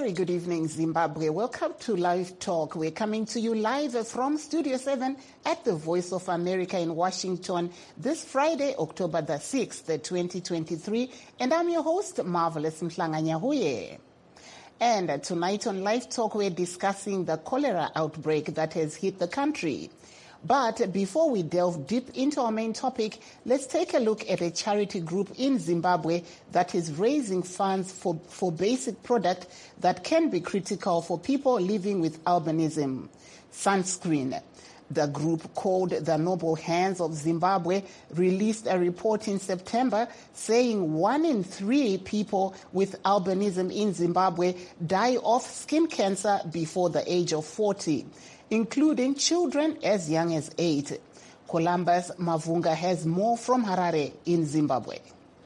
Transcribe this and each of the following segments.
very good evening, Zimbabwe. Welcome to Live Talk. We're coming to you live from Studio 7 at the Voice of America in Washington this Friday, October the 6th, 2023. And I'm your host, Marvelous Mhlanganyahuye. And tonight on Live Talk, we're discussing the cholera outbreak that has hit the country. But before we delve deep into our main topic, let's take a look at a charity group in Zimbabwe that is raising funds for basic product that can be critical for people living with albinism: sunscreen. The group, called the Noble Hands of Zimbabwe, released a report in September saying 1 in 3 people with albinism in Zimbabwe die of skin cancer before the age of 40, including children as young as 8. Columbus Mavunga has more from Harare in Zimbabwe.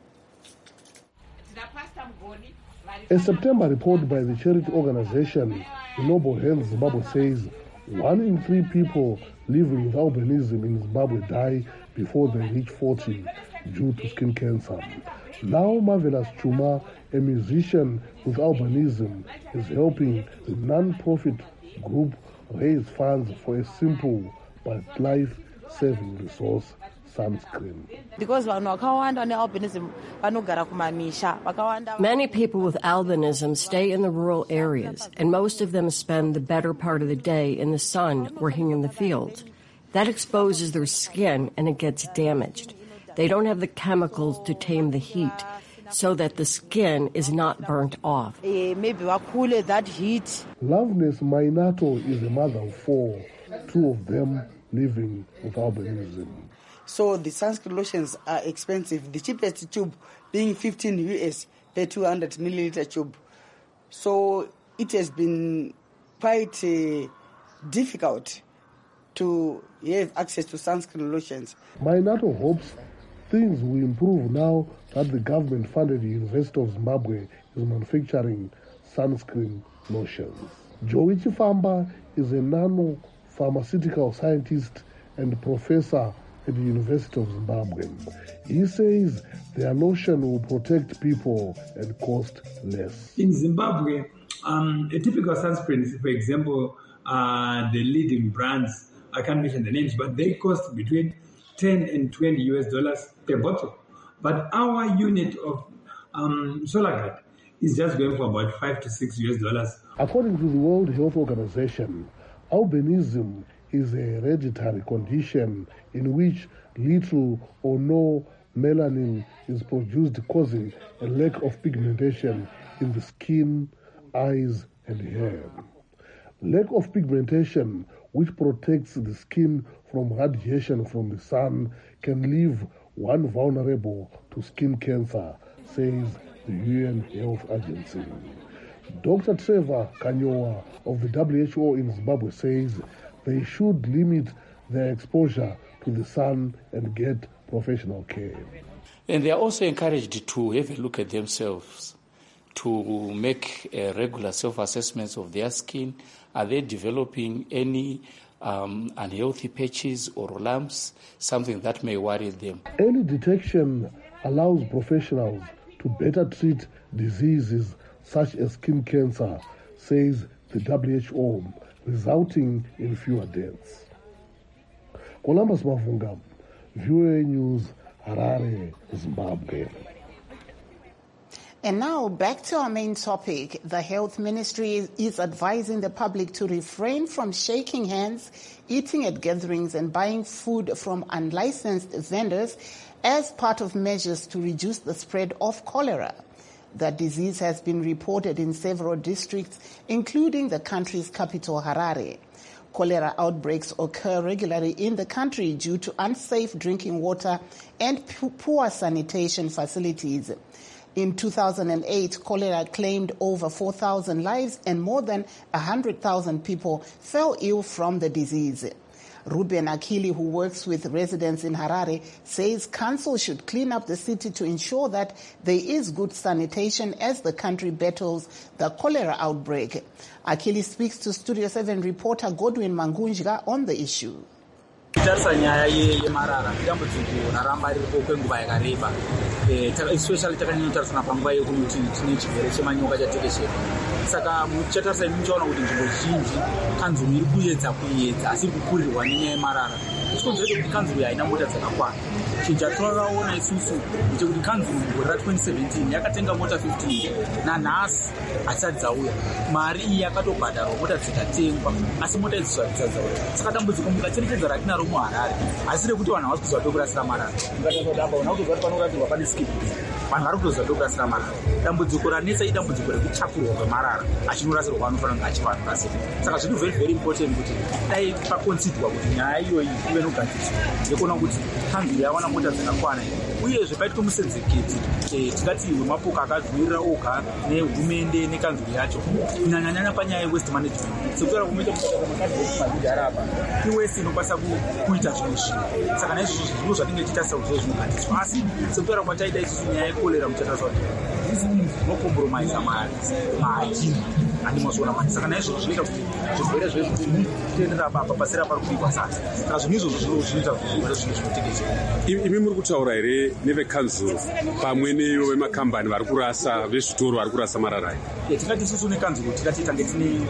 A September report by the charity organization the Noble Hands Zimbabwe says 1 in 3 people living with albinism in Zimbabwe die before they reach 40 due to skin cancer. Now Marvelous Chuma, a musician with albinism, is helping the non-profit group raise funds for a simple but life-saving resource: sunscreen. Because many people with albinism stay in the rural areas, and most of them spend the better part of the day in the sun working in the fields. That exposes their skin and it gets damaged. They don't have the chemicals to tame the heat so that the skin is not burnt off. That heat. Loveness Mainato is a mother of 4, 2 of them living with albinism. So the sunscreen lotions are expensive. The cheapest tube being 15 US per 200 milliliter tube. So it has been quite difficult to have access to sunscreen lotions. Mainato hopes things will improve now that the government-funded University of Zimbabwe is manufacturing sunscreen lotions. Joey Chifamba is a nano-pharmaceutical scientist and professor at the University of Zimbabwe. He says their lotion will protect people and cost less. In Zimbabwe, a typical sunscreen is, for example, the leading brands, I can't mention the names, but they cost between 10 and 20 US dollars per bottle. But our unit of SolarGuard is just going for about 5 to 6 US dollars. According to the World Health Organization, albinism is a hereditary condition in which little or no melanin is produced, causing a lack of pigmentation in the skin, eyes, and hair. Lack of pigmentation, which protects the skin from radiation from the sun, can leave one vulnerable to skin cancer, says the UN Health Agency. Dr. Trevor Kanyowa of the WHO in Zimbabwe says they should limit their exposure to the sun and get professional care. And they are also encouraged to have a look at themselves, to make regular self-assessments of their skin. Are they developing any unhealthy patches or lumps, something that may worry them? Early detection allows professionals to better treat diseases such as skin cancer, says the WHO, resulting in fewer deaths. Columbus Mavunga, VOA News, Harare, Zimbabwe. And now back to our main topic. The Health Ministry is advising the public to refrain from shaking hands, eating at gatherings, and buying food from unlicensed vendors as part of measures to reduce the spread of cholera. The disease has been reported in several districts, including the country's capital, Harare. Cholera outbreaks occur regularly in the country due to unsafe drinking water and poor sanitation facilities. In 2008, cholera claimed over 4,000 lives and more than 100,000 people fell ill from the disease. Ruben Akili, who works with residents in Harare, says council should clean up the city to ensure that there is good sanitation as the country battles the cholera outbreak. Akili speaks to Studio 7 reporter Godwin Mangunjga on the issue. tichitarisa nyaya yemarara dambudziko raramba riripo kwenguva yakareba, especially takanyanya panguva yekuti tine chirwere chemanyoka chatekeshera. Saka muchatarisa imi muchaona kuti nzvimbo zhinji kanzuru iri kuedza asi iri kukurirwa nenyaya yemarara. Chikonzero chekuti kanzuru haina mota dzakakwana. Chinhu chatakaona isusu ndechekuti kanzuru mugore ra2017 yakatenga mota 15 nanhasi hadzisati dzauya. Mari iyi yakatobhadharwa mota dzikatengwa asi mota idzi dzauya. Saka dambudziko mukacherechedza ratinaro muHarare asi rekuti vanhu havasi kuziva pekurasira marara. Mukatodamba una kutoziva kuti panoratirwa pane skip. Vanhu vari kutoziva pekurasira marara. Dambudziko ranetsa idambudziko rekuchakurwa kwemarara achinorasirwa kwaanofanira kunge achivanorasira. Saka zviri very very important kuti dai pakonsidwa kuti nyaya iyoyi ive nogadziriswa yekuona kuti kanzuru yawana mota dzakakwana uyezve paitwe musedzeketi tingati wemapoka akazvimirira oga nehurumende nekanzuru yacho kunyanyanyanya panyaya yewest management sekutaura kunoita kuaamadhara apa iwest inokwanisa kuita zvimwe zvinhu. Saka naizvozvo zvinhu zvatinge tichitarisa kuti zvinogadziriswa asi sekutaura kwataida isusu nyaya yekorera muchatarisa kuti these things zvinocompromise mahygiene andimazviona manje. Saka naizvozvo zvinoita kuti zvirwere zvekutenderera apa pasera pari kubikwa sasa. Saka zvinhu izvozvo zvinoita kuti zvirwere zvino zvinotekeshera. Imi muri kutaura here nevekanzuru pamwe neyo vemakambani vari kurasa vezvitoro vari kurasa marara? Tingati isusu nekanzuru tingati tange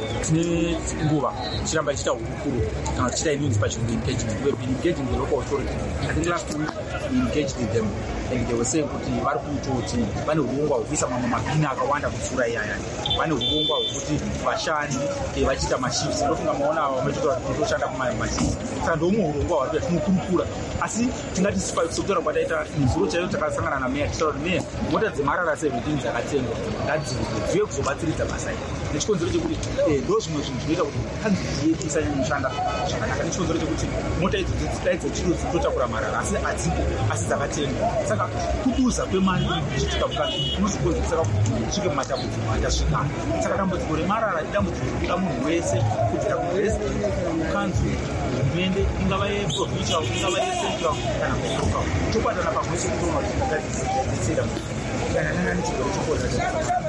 tine nguva tichiramba tichiita hurukuru kana tichiita inonzi pachirungu engagement. We've been engaging the local authority. I think last week we engaged with them and they were saying kuti vari kutoti vane urongwa hwekuisa mamwe mabhini akawanda kupfuura iyaya. Vane urongwa hwekuti vashandi vachiita mashifts. Ndofunga maona vametotora kutoshanda kumashifts. Saka ndomwe urongwa hwari kuita tinokurukura asi tingati sekutaura kwataita muzuro chaiyo takasangana nameya tichitaura kuti meya mota dzemarara 17 dzakatengwa ngadzive kuzobatsiridza basa iri. Nechikonzero chekuti ndo zvimwe zvinhu zvinoita kuti kanzuru yedu isanyanyishanda zvakanaka. Nechikonzero chekuti mota idzi daidzo chiro dzinotakura marara asi hadzipo asi dzakatengwa. Saka kuduza kwemari kuchitika mukanzuru kunozokonzeresa kuti tisvike mumatambudziko atasvikana. Saka dambudziko remarara idambudziko rekuda munhu wese kubvira kuresident kukanzuru hurumende ingava yeprovincial ingava yecentral kana kulocal tobatana pamwe chete kuona kuti tingadzitsira kudanana nechigaro chokorera.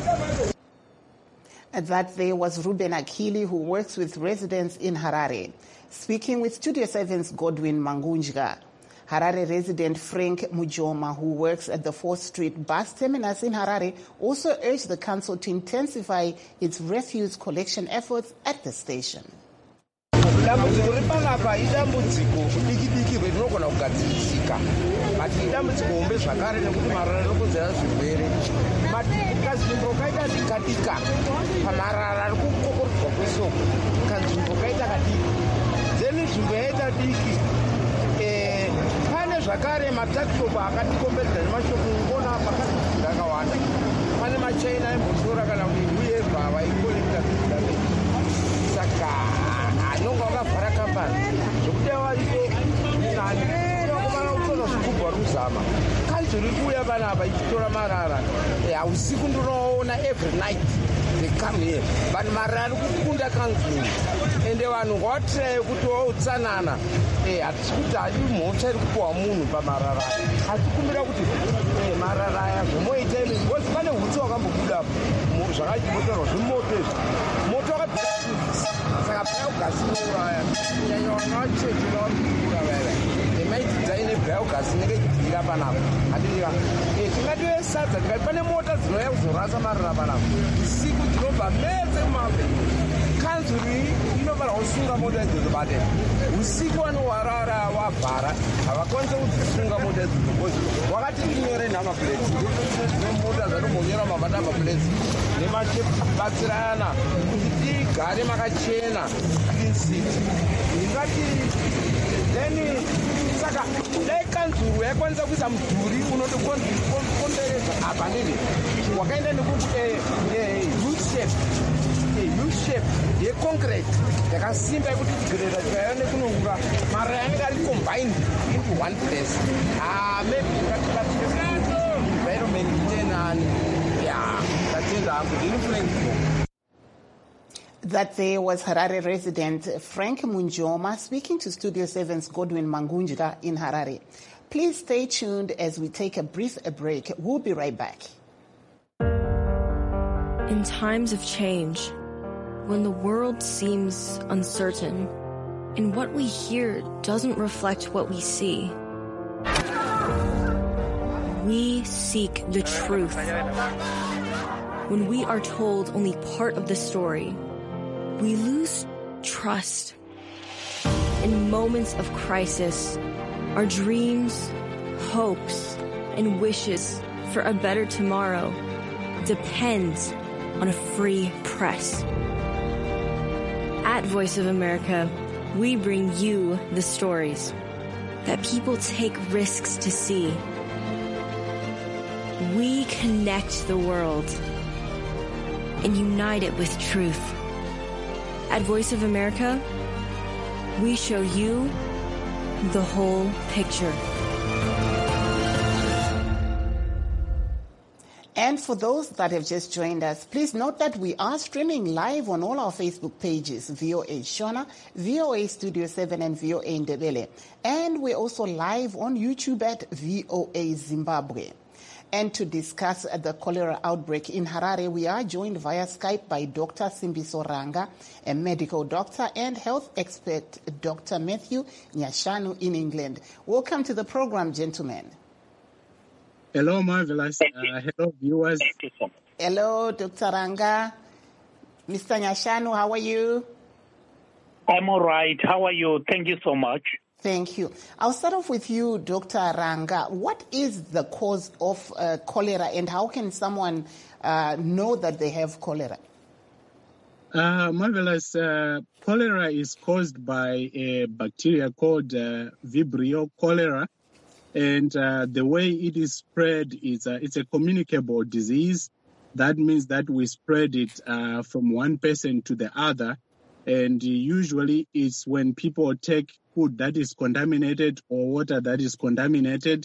That there was Ruben Akili, who works with residents in Harare, speaking with Studio 7's Godwin Mangunjga. Harare resident Frank Mujoma, who works at the 4th Street bus terminus in Harare, also urged the council to intensify its refuse collection efforts at the station. Dambudziko repanapa idambudziko diki rinogona kugadzirisika asi idambudziko hombe zvakare nekuti marara rinokonzera zvirwere. Kazvimbo kaita dika pamarara ari kukokorodzwa kwesoko kanzvimbo kaita kadiki then nzvimbo yaita diki pane zvakare matakishopu akatikomberedza nemashopu ngona pakazvizira akawanda. Pane machaina embosora kana uyevhava ikolekta zvidamei. Saka anonga wakavhara kambani zvokuti waripo nani unokumana kutora zvigubhu vari kuzama kanzuru iri kuuya panapa ichitora marara usiku ndinoona every night they come here vanhu marara ari kukunda kanzuru ende vanhu ngavatirai kutiwo utsanana hatisi kuti hadi mhosva iri kupiwa munhu pamarara asi kumbira kuti marara aya zvomoitai because pane hutsi hwakambobudapo zvakachibotorwa zvimoto izvi moto wakabvira saka biogas inouraya kunyanya vana vachechi vauraya emaitidzai biogas inenge ichibvira panapa adiva tingative sadza tikati pane mota dzinouya kuzorasa marara panapa usiku dzinobva mese kumave kanzuri inofanira kusunga mota idzodzo padera usiku vanowarara wavhara havakwanisa kudzisunga mota idzodzo because wakati tinyore namapuleti nemota zvatombonyora mavanamapuleti nemabatsirana kuti tigare makachena clean city ingati then saka dai kanzuru yakwanisa kuisa mudhuri unotokonderedza apa ndiri wakaenda nekuti U-shape yeconcrete yakasimba yekuti tigireda tikaiva nekunonga mara yanenge ari combined into one place maybe ingatibatsira environment itenani tatenda hangu ndinifulengio. That there was Harare resident Frank Munjoma speaking to Studio 7's Godwin Mangunjga in Harare. Please stay tuned as we take a brief break. We'll be right back. In times of change, when the world seems uncertain, And what we hear doesn't reflect what we see. We seek the truth. When we are told only part of the story, we lose trust. In moments of crisis, our dreams, hopes, and wishes for a better tomorrow depends on a free press. At Voice of America, we bring you the stories that people take risks to see. We connect the world and unite it with truth. At Voice of America, we show you the whole picture. And for those that have just joined us, please note that we are streaming live on all our Facebook pages, VOA Shona, VOA Studio 7, and VOA Ndebele. And we're also live on YouTube at VOA Zimbabwe. And to discuss the cholera outbreak in Harare, we are joined via Skype by Dr. Simbiso Ranga, a medical doctor, and health expert Dr. Matthew Nyashanu in England. Welcome to the program, gentlemen. Hello, Marvelous. Hello, viewers. Hello, Dr. Ranga. Mr. Nyashanu, how are you? I'm all right. How are you? Thank you so much. Thank you. I'll start off with you, Dr. Ranga. What is the cause of cholera, and how can someone know that they have cholera? Marvelous. Cholera is caused by a bacteria called Vibrio cholera. And the way it is spread is it's a communicable disease. That means that we spread it from one person to the other. And usually it's when people take food that is contaminated or water that is contaminated.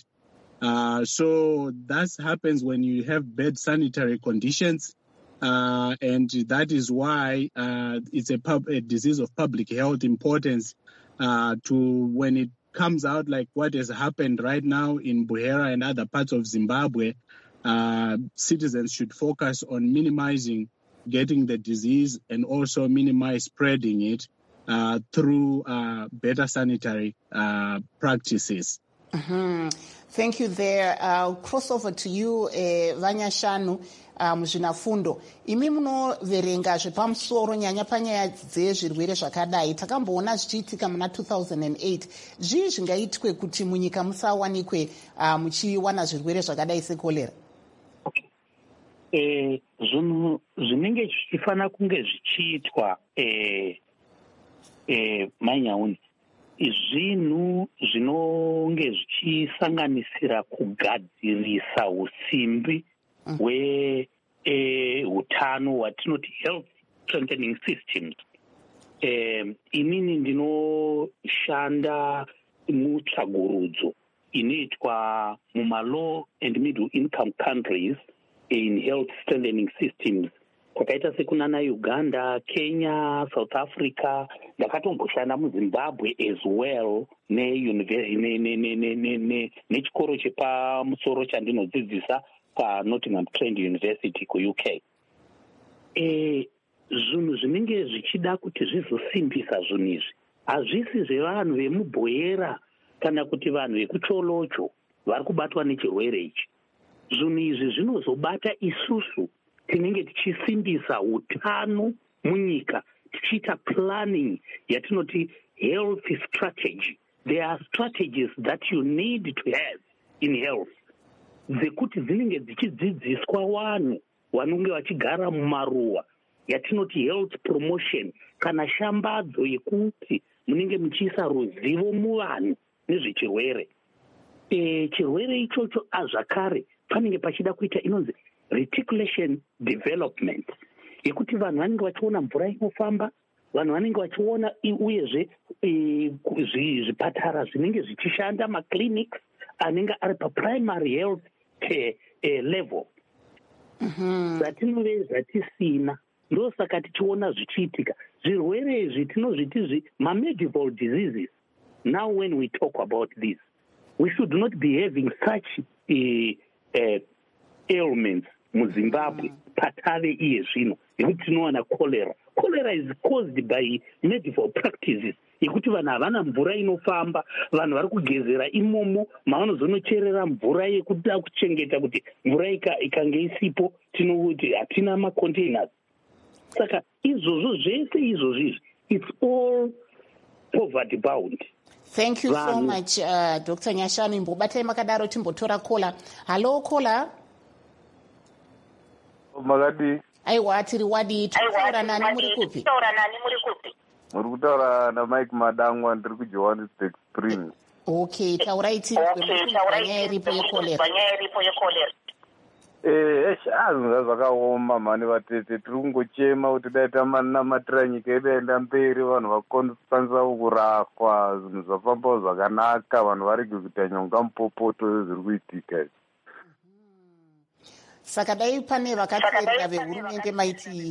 So that happens when you have bad sanitary conditions. And that is why it's a disease of public health importance to when it comes out like what has happened right now in Buhera and other parts of Zimbabwe. Citizens should focus on minimizing getting the disease and also minimize spreading it through better sanitary practices. Mm-hmm. Thank you there. I'll cross over to you, Vanyashanu muzvinafundo. Imi munoverenga zvepamusoro nyanya panyaya dzezvirwere zvakadai. Takamboona zvichiitika muna 2008. Zvii zvingaitwe kuti munyika musawanikwe muchiwana zvirwere zvakadai sekolera? Zvinhu zvinenge zvichifana kunge zvichiitwa manyauni zvinhu zvinonge zvichisanganisira kugadzirisa usimbi hweutano hwatinoti health strengthening systems. Inini ndinoshanda mutsvagurudzo inoitwa mumalow and middle income countries in health strengthening systems kwakaita sekunana Uganda, Kenya, South Africa. Ndakatomboshanda muZimbabwe as well nechikoro chepamusoro chandinodzidzisa paNottingham Trent University kuUK. Zvinhu zvinenge zvichida kuti zvizosimbisa zvinhu izvi hazvisi zvevanhu vemubhoera kana kuti vanhu vekucholocho vari kubatwa nechirwere ichi. Zvinhu izvi zvinozobata isusu tinenge tichisimbisa utano munyika, tichiita planning yatinoti health strategy. There are strategies that you need to have in health dzekuti dzinenge dzichidzidziswa vanhu vanonge vachigara mumaruwa yatinoti health promotion kana shambadzo yekuti munenge muchiisa ruzivo muvanhu nezvechirwere. Chirwere ichocho azvakare panenge pachida kuita inonzi reticulation development yekuti vanhu vanenge vachiona mvura inofamba, vanhu vanenge vachiona uyezve zvipatara zvinenge zvichishanda, maclinics anenge ari paprimary health level. Zvatinove zvatisina ndosaka tichiona zvichiitika zvirwere izvi tinozviti mamedieval diseases. Now when we talk about this, we should not be having such ailments muZimbabwe patave iye zvino yekuti tinowana cholera. Cholera is caused by medieval practices yekuti vanhu havana mvura inofamba, vanhu vari kugezera imomo mavanozonocherera mvura yekuda kuchengeta kuti mvura ikange isipo tinoti hatina macontainers. Saka izvozvo zvese izvozvi, it's all poverty bound. Thank you so much, Dr. Nyashanu. Imbobatai makadaro timbotora kola. Hello, kola. Magadi. Aiwa, tiri wadi. Taura nani muri kupi? Muri kutaura na Mike Madangwa, ndiri kuJohannesburg Springs. Okay, taurai tiri panyaya iripo yekolera. Zvinhu zvakaoma mhani vatete, tiri kungochema kuti dai tamanamatira nyika yedu yaenda mberi, vanhu vakwanisa kurafwa, zvinhu zvafambawo zvakanaka, vanhu varege kuita nyonga mupopoto zviri kuitika. Saka dai pane vakateerera vehurumende maiti.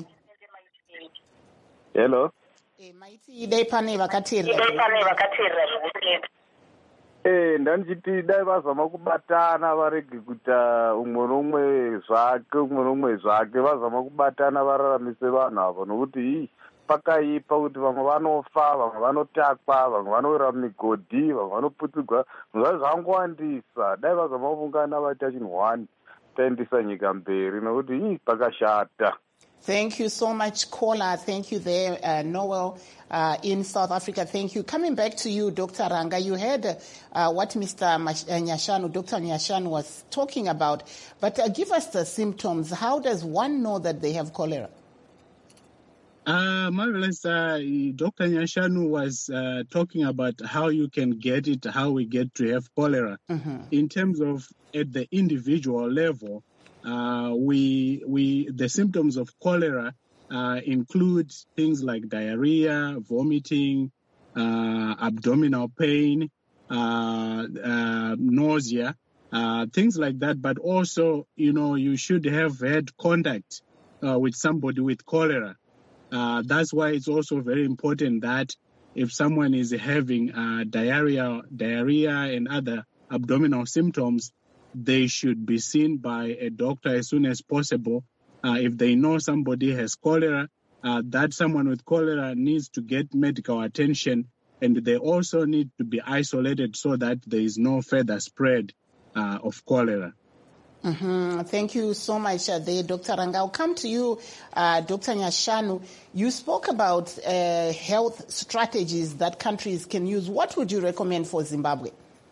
Hello? Maiti dai pane vakateerera vehurumende. Ndandichiti dai vazama kubatana varege kuita umwe nomwe zvake, vazama kubatana vararamise vanhu ava, nokuti pakaipa kuti vamwe vanofa, vamwe vanotakwa, vamwe vanowira mumigodhi, vamwe vanoputigwa, zvinhu zvangowandisa. Dai vazama kuungana vaita chinhu one, taendesa nyika mberi, nokuti pakashata. Thank you so much, caller. Thank you there, Noel, in South Africa. Thank you. Coming back to you, Dr. Ranga, you heard what Mr. Nyashanu, Dr. Nyashanu was talking about, but give us the symptoms. How does one know that they have cholera? Marvelous. Dr. Nyashanu was talking about how you can get it, how we get to have cholera. In terms of at the individual level, the symptoms of cholera include things like diarrhea, vomiting, abdominal pain, nausea, things like that. But also, you should have had contact with somebody with cholera. That's why it's also very important that if someone is having diarrhea and other abdominal symptoms, they should be seen by a doctor as soon as possible. If they know somebody has cholera, that someone with cholera needs to get medical attention, and they also need to be isolated so that there is no further spread of cholera. Thank you so much there, Dr. Ranga. I'll come to you, Dr. Nyashanu. You spoke about health strategies that countries can use. What would you recommend for Zimbabwe?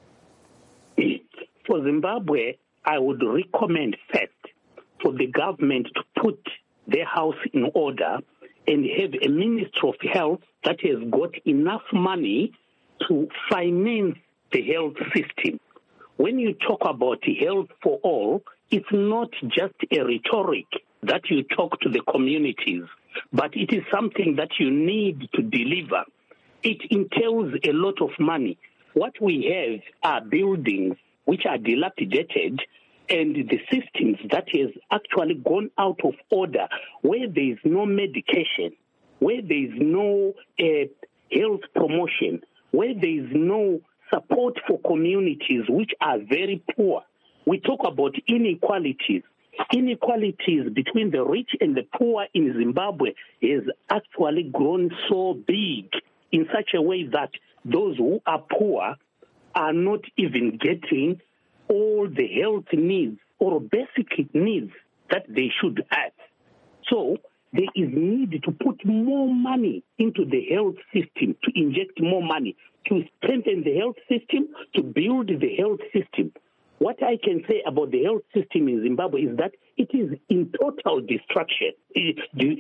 For Zimbabwe, I would recommend first for the government to put their house in order and have a Ministry of Health that has got enough money to finance the health system. When you talk about health for all, it's not just a rhetoric that you talk to the communities, but it is something that you need to deliver. It entails a lot of money. What we have are buildings which are dilapidated, and the systems that has actually gone out of order, where there is no medication, where there is no health promotion, where there is no support for communities which are very poor. We talk about inequalities. Inequalities between the rich and the poor in Zimbabwe has actually grown so big in such a way that those who are poor are not even getting all the health needs or basic needs that they should have. So there is need to put more money into the health system, to inject more money, to strengthen the health system, to build the health system. What I can say about the health system in Zimbabwe is that it is in total destruction. It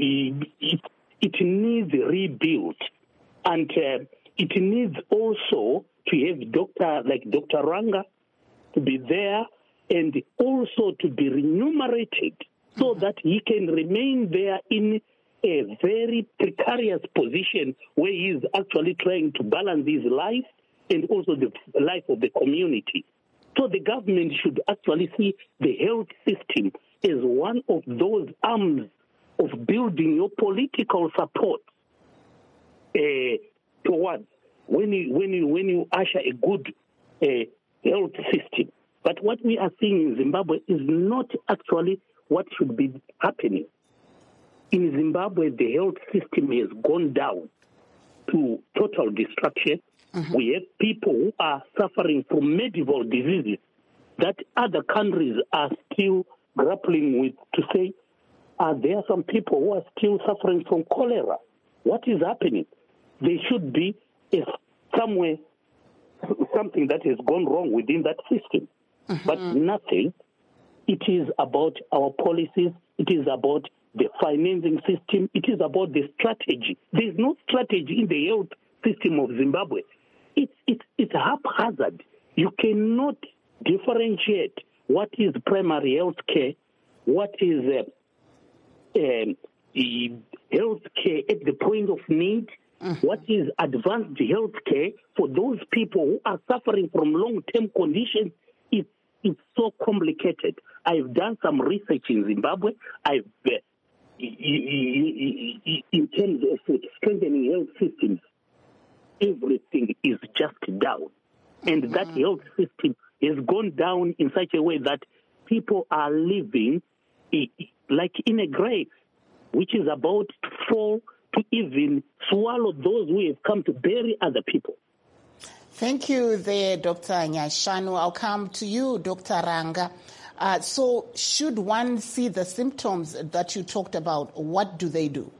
needs rebuilt. And it needs also to have doctor like Dr. Ranga to be there and also to be remunerated so that he can remain there in a very precarious position where he is actually trying to balance his life and also the life of the community. So the government should actually see the health system as one of those arms of building your political support towards when you usher a good health system. But what we are seeing in Zimbabwe is not actually what should be happening. In Zimbabwe, the health system has gone down. to total destruction. We have people who are suffering from medieval diseases that other countries are still grappling with to say, there are some people who are still suffering from cholera. What is happening? There should be somewhere something that has gone wrong within that system. But nothing. It is about our policies. It is about the financing system. It is about the strategy. There is no strategy in the health system of Zimbabwe. It's haphazard. You cannot differentiate what is primary health care, what is health care at the point of need, what is advanced health care for those people who are suffering from long-term conditions. It's so complicated. I've done some research in Zimbabwe. In terms of strengthening health systems, everything is just down. And that health system has gone down in such a way that people are living like in a grave, which is about to fall to even swallow those who have come to bury other people. Thank you there, Dr. Nyashanu. I'll come to you, Dr. Ranga. So should one see the symptoms that you talked about, what do they do?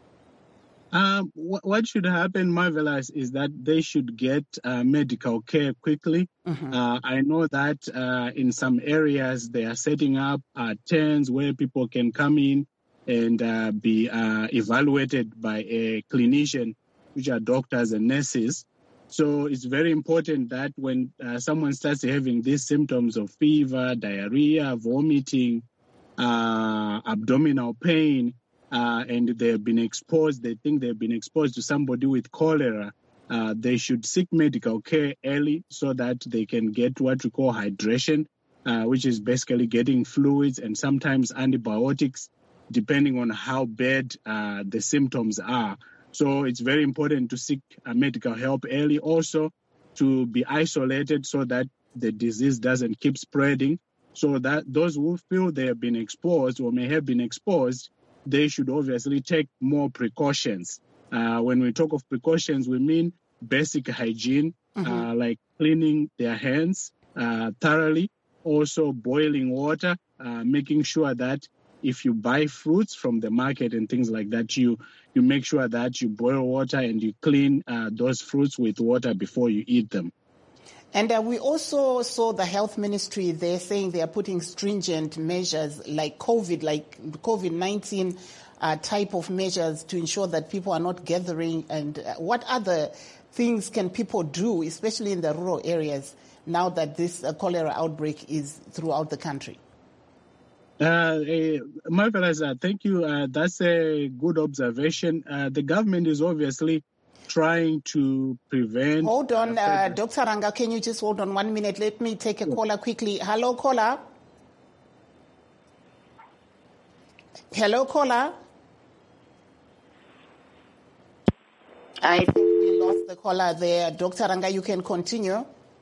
What should happen, Marvelous, is that they should get medical care quickly. I know that in some areas they are setting up tents where people can come in and be evaluated by a clinician, which are doctors and nurses. So it's very important that when someone starts having these symptoms of fever, diarrhea, vomiting, abdominal pain, and they've been exposed, they think they've been exposed to somebody with cholera, they should seek medical care early so that they can get what we call hydration, which is basically getting fluids and sometimes antibiotics, depending on how bad the symptoms are. So it's very important to seek medical help early, also to be isolated so that the disease doesn't keep spreading, so that those who feel they have been exposed or may have been exposed, they should obviously take more precautions. When we talk of precautions, we mean basic hygiene, like cleaning their hands thoroughly, also boiling water, making sure that if you buy fruits from the market and things like that, you make sure that you boil water and you clean those fruits with water before you eat them. And we also saw the health ministry, they're saying they are putting stringent measures like COVID-19 type of measures to ensure that people are not gathering. And what other things can people do, especially in the rural areas, now that this cholera outbreak is throughout the country? Marvelous, thank you. That's a good observation. The government is obviously trying to prevent... Hold on, Dr. Ranga, can you just hold on 1 minute? Let me take a caller quickly. Hello, caller. Hello, caller. I think we lost the caller there. Dr. Ranga, you can continue.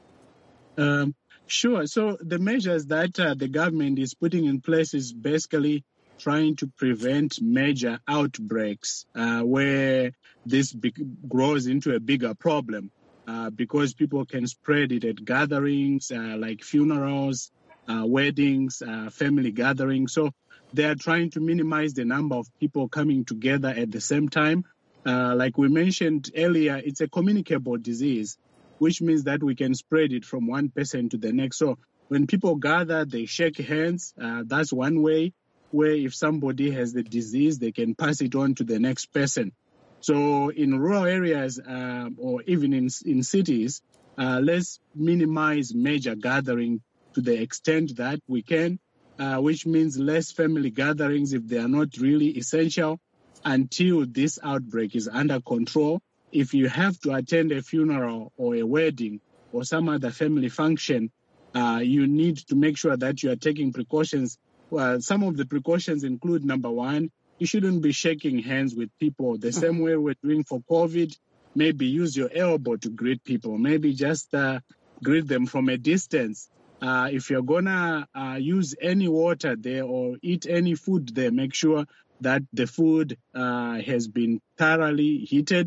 Sure. So the measures that the government is putting in place is basically trying to prevent major outbreaks where this grows into a bigger problem because people can spread it at gatherings like funerals, weddings, family gatherings. So they are trying to minimize the number of people coming together at the same time. Like we mentioned earlier, it's a communicable disease, which means that we can spread it from one person to the next. So when people gather, they shake hands. That's one way where if somebody has the disease, they can pass it on to the next person. So in rural areas or even in cities, let's minimize major gathering to the extent that we can, which means less family gatherings if they are not really essential until this outbreak is under control. If you have to attend a funeral or a wedding or some other family function, you need to make sure that you are taking precautions. Well, some of the precautions include, number one, you shouldn't be shaking hands with people the same way we're doing for COVID. Maybe use your elbow to greet people. Maybe just greet them from a distance. If you're going to use any water there or eat any food there, make sure that the food has been thoroughly heated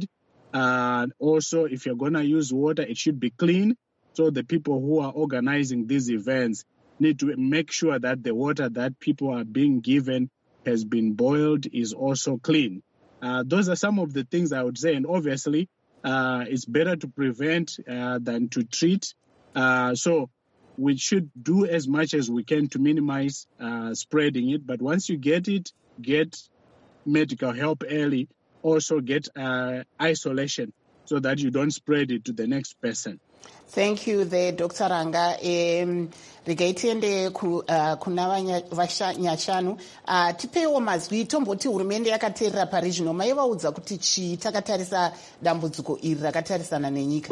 Also, if you're going to use water, it should be clean. So the people who are organizing these events need to make sure that the water that people are being given has been boiled, is also clean. Those are some of the things I would say. And obviously, it's better to prevent than to treat. So we should do as much as we can to minimize spreading it. But once you get it, get medical help early. Also get isolation so that you don't spread it to the next person. Thank you there, Dr. Ranga. Regaitende kuna Nyashanu. Tipewo mazwi tomboti hurumende yakateerera pari zvino maivaudza kuti chii takatarisa dambudziko iri rakatarisana nenyika.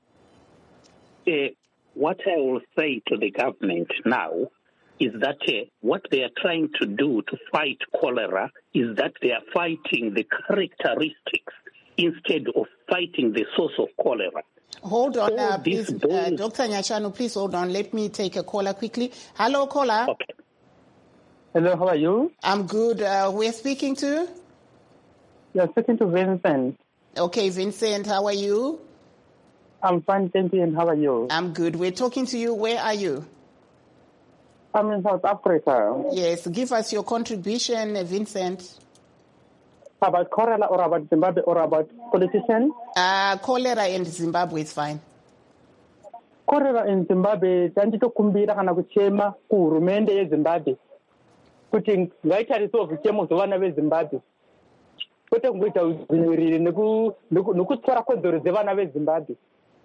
What I will say to the government now is that what they are trying to do to fight cholera is that they are fighting the characteristics instead of fighting the source of cholera. Hold on, please. Dr. Nyashanu, please hold on. Let me take a caller quickly. Hello, caller. Okay. Hello, how are you? I'm good. We're speaking to? You're speaking to Vincent. Okay, Vincent, how are you? I'm fine, thank you, and how are you? I'm good. We're talking to you. Where are you? I'm in South Africa. Yes, give us your contribution, Vincent. About cholera or about Zimbabwe or about politicians? Cholera in Zimbabwe is fine. Cholera in Zimbabwe, tanditokumbira kana kuchema kuhurumende yeZimbabwe kuti ngaitarisewo zvichemo zvevana veZimbabwe kwete kungoita udziviriri nekutsvara kodzero dzevana veZimbabwe.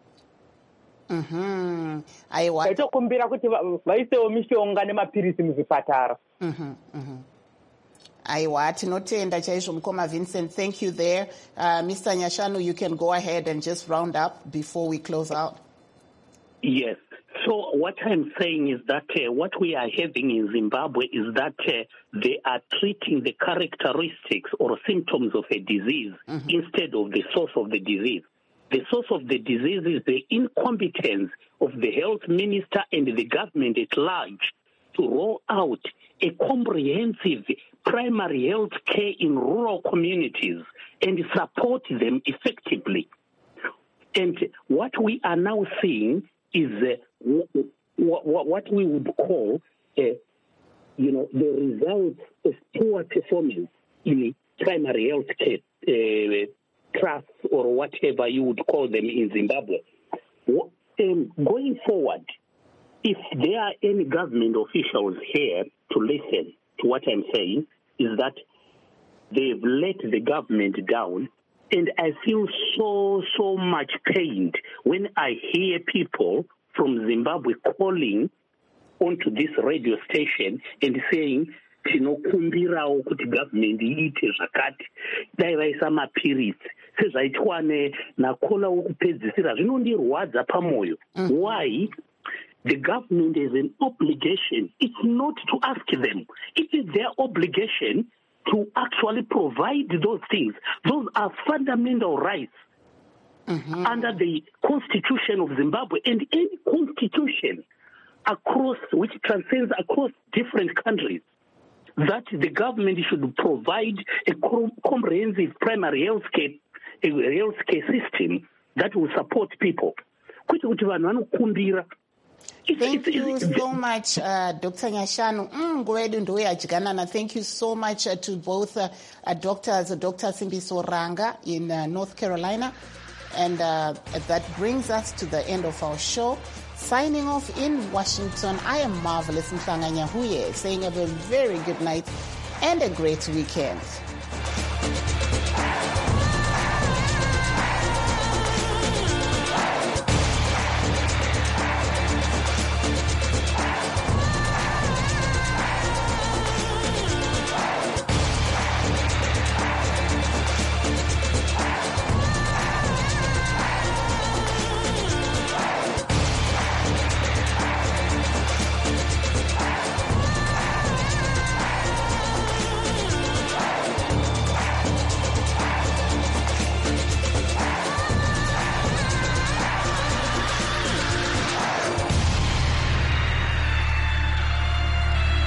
Taitokumbira kuti vaisewo mishonga nemapirisi muzvipatara. Aiwa, tinotenda chaizvo mukoma Vincent. Thank you there. Mr. Nyashanu, you can go ahead and just round up before we close out. Yes. So what I'm saying is that what we are having in Zimbabwe is that they are treating the characteristics or symptoms of a disease instead of the source of the disease. The source of the disease is the incompetence of the health minister and the government at large to roll out a comprehensive primary health care in rural communities and support them effectively. And what we are now seeing is what we would call, the results of poor performance in primary health care trusts or whatever you would call them in Zimbabwe. Going forward, if there are any government officials here to listen to what I'm saying, is that they've let the government down. And I feel so much pained when I hear people from Zimbabwe calling onto this radio station and saying, tinokumbirawo kuti government iite zvakati dai vaisa mapirisi sezvaitwa nakola wokupedzisira zvinondirwadza pamoyo. Why? The government has an obligation. It's not to ask them. It is their obligation to actually provide those things. Those are fundamental rights under the Constitution of Zimbabwe and any constitution which transcends across different countries, that the government should provide a comprehensive primary health care system that will support people. Thank you so much, Dr. Nyashanu. Thank you so much to both doctors, Dr. Simbiso Ranga in North Carolina. And that brings us to the end of our show. Signing off in Washington, I am Marvelous Mhlanga Nyahuye, saying have a very good night and a great weekend.